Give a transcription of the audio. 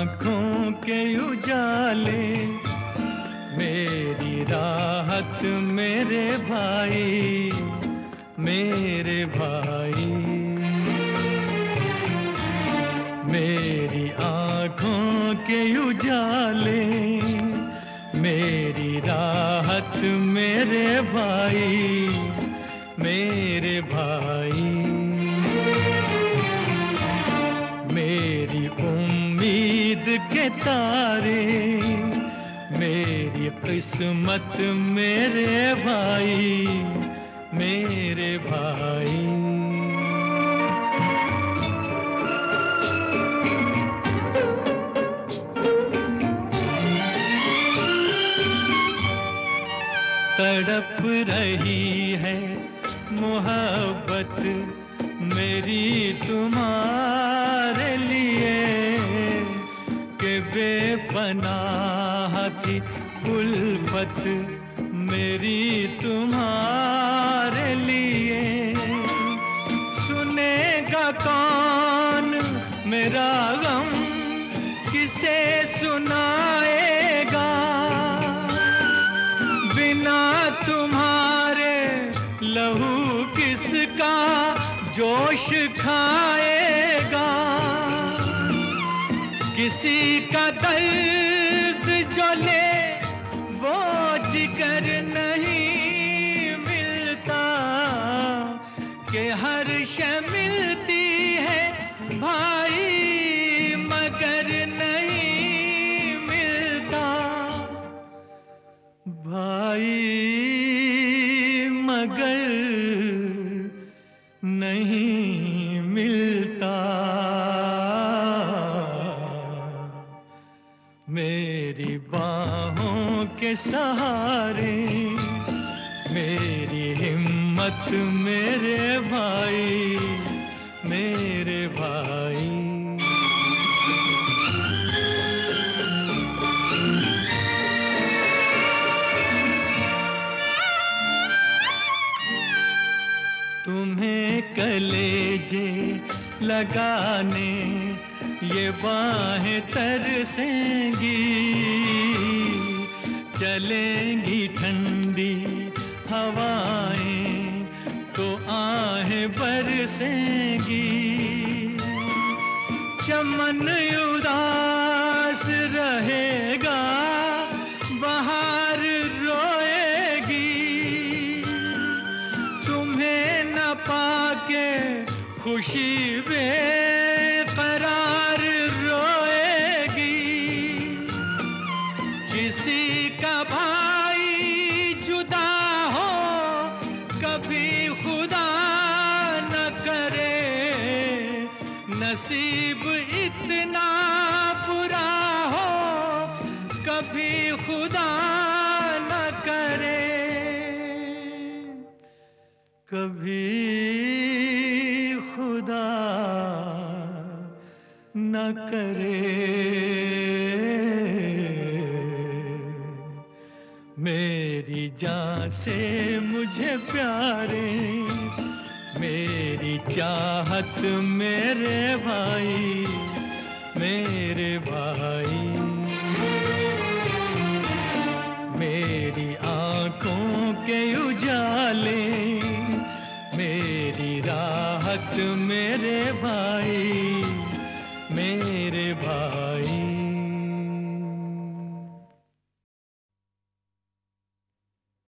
आँखों के उजाले, मेरी राहत मेरे भाई, मेरे भाई। मेरी आँखों के उजाले, मेरी राहत मेरे भाई, मेरे भाई। मेरी उम्मीद के तारे, मेरी किस्मत मेरे भाई, मेरे भाई। तड़प रही है मोहब्बत मेरी तुम्हारे लिए, कि बेपनाह थी उल्फत मेरी तुम्हारे लिए। सुनेगा कौन मेरा गम, किसे सुनाएगा? बिना तुम्हारे लहू किसका जोश खाएगा? किसी का दर्द जो ले वो जिगर नहीं मिलता, कि हर शय मिलती है भाई मगर नहीं मिलता, भाई मगर नहीं मिलता। मेरी बाहों के सहारे, मेरी हिम्मत मेरे भाई, मेरे भाई। तुम्हें कलेजे लगाने ये बाहें तरसेंगी, चलेंगी ठंडी हवाएं तो आहें बरसेंगी। चमन उदास रहेगा, बहार रोएगी। तुम्हें न पाके खुशी बेकरार रोएगी। किसी का भाई जुदा हो कभी खुदा न करे, नसीब इतना बुरा हो कभी खुदा न करे, कभी खुदा न करे। मेरी जान से मुझे प्यारे, मेरी चाहत मेरे भाई, मेरे भाई। मेरी आँखों के उजाले, मेरी राहत मेरे भाई, मेरे भाई।